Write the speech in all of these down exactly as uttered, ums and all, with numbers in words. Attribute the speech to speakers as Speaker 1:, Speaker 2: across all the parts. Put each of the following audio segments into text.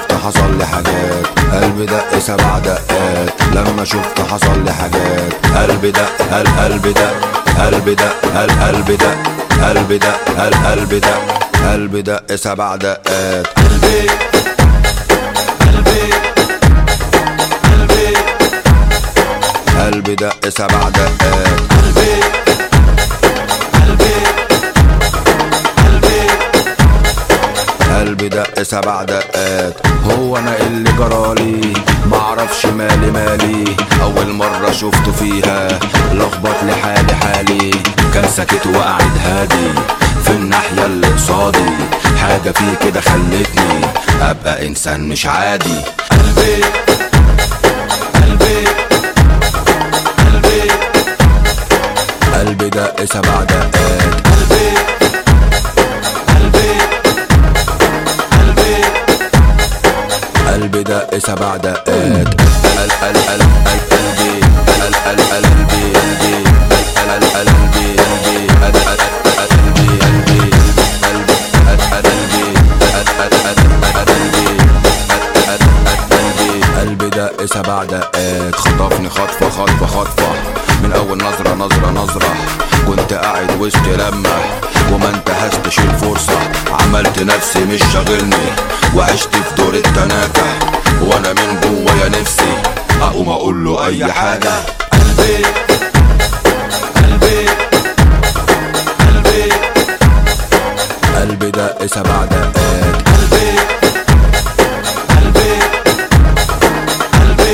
Speaker 1: شفت حصل لي حاجات، قلبي دق سبع دقات لما شفت حصل لي حاجات. قلبي دق هل قلبي دق قلبي دق هل قلبي دق قلبي دق هل قلبي دق قلبي دق سبع دقات. قلبي قلبي قلبي قلبي دق سبع دقات. قلبي قلبي قلبي قلبي دق سبع دقات. هو انا اللي جرالي معرفش مالي مالي، اول مرة شفته فيها لخبط لي حالي حالي. كان ساكت وقاعد هادي في الناحية اللي قصادي، حاجة فيه كده خلتني ابقى انسان مش عادي. قلبي قلبي قلبي قلبي دق سبع دقات. قلبي قلبي قلبي قلبي دق سبع دقات. قل قل قل قلبي قل قل قلبي قلبي قل قل قلبي قلبي قل قل قلبي قلبي قلبي قلبي قلبي دق سبع دقات. خطفني خطفة خطفة خطفة من اول نظرة نظرة نظرة، كنت قاعد وسط لمة وما انتهزتش الفرصة. عملت نفسي مش شاغلني وعشت في دور التناكة، وانا من جوايا نفسي اقوم اقول له اي حاجة. قلبي قلبي قلبي قلبي دق سبع دقات. قلبي قلبي قلبي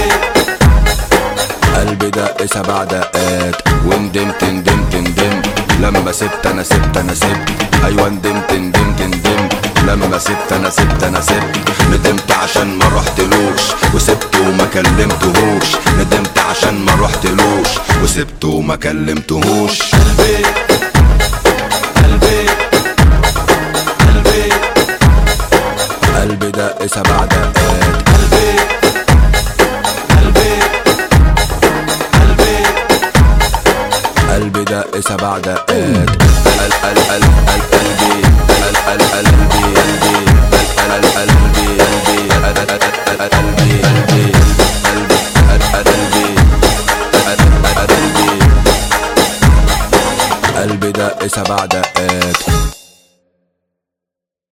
Speaker 1: قلبي دق سبع دقات. وندمت ندمت ندمت لما سبت انا سبت انا سبت ايوه ندمت ندمت ندمت لما سبت انا سبت انا سبت. ندمت عشان ما رحتلوش وسبته وما كلمتهوش، ندمت عشان ما رحتلوش وسبته وما كلمتهوش. قلبي قلبي قلبي قلبي دق سبع دقات. قلبي قلبي قلبي قلبي دق سبع دقات. قل قل قل قلبي قل قل قلبي قلبي قل قل قلبي قلبي قلبي قلبي قلبي قلبي دق سبع دقات.